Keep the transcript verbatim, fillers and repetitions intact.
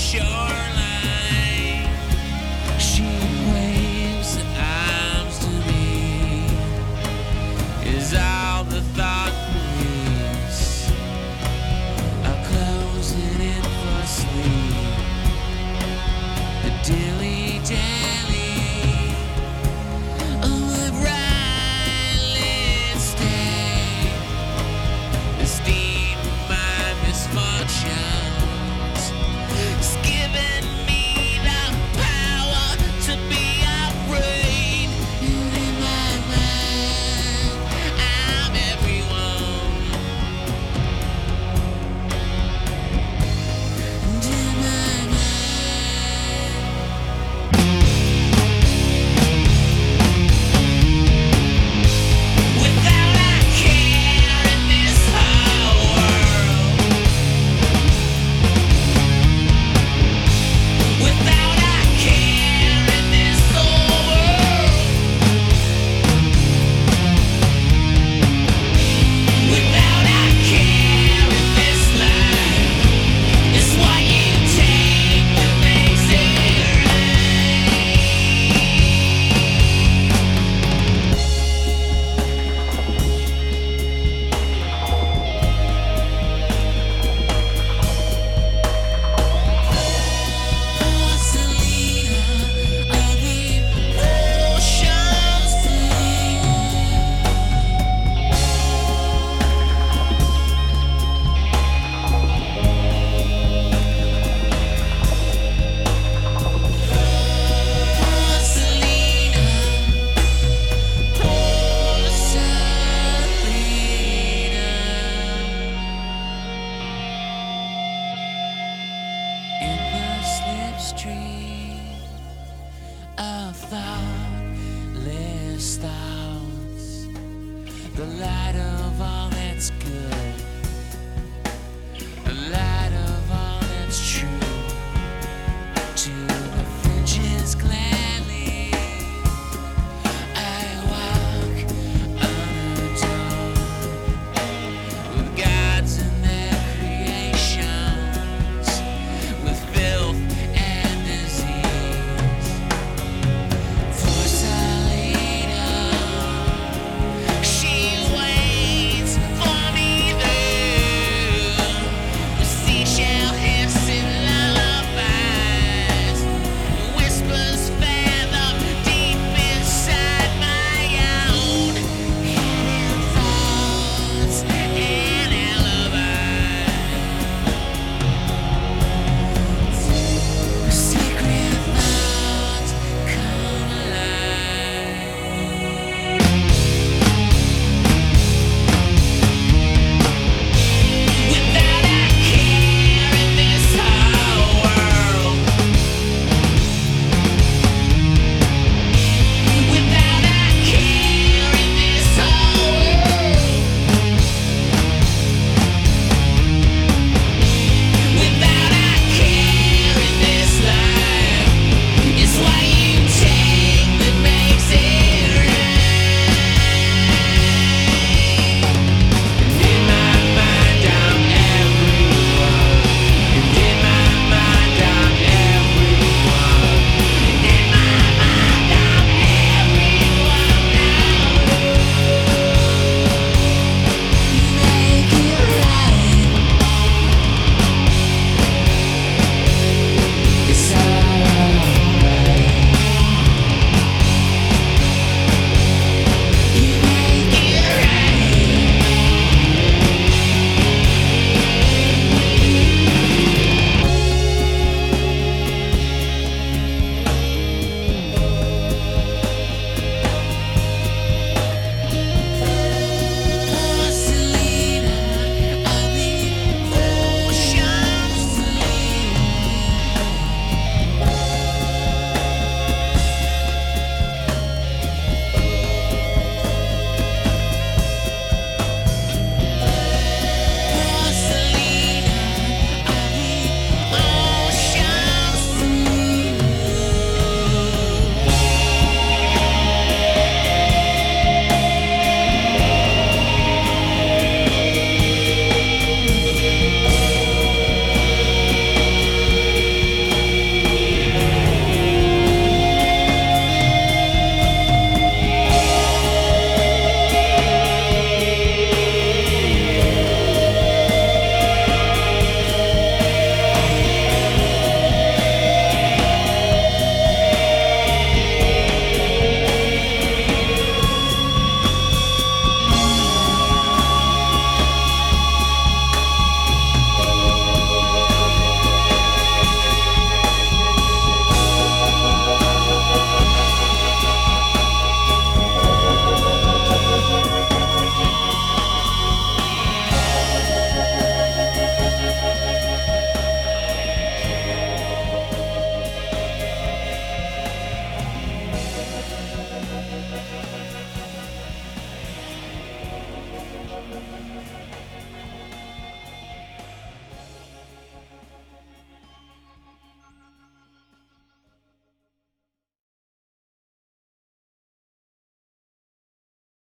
shoreline. She waves her arms to me. Is all the thought police are closing in for sleep. The dilly dally of a bright lit stay. The steam of my misfortunes has given me the power to be afraid. And in my mind, I'm everyone. And in my mind, without a care in this whole world, without a care in this whole world, without a care in this life, it's what you take that makes it Selena, are the oceans Poor Selena, poor Selena. In the slipstream of thoughtless thoughts, the light of all that's good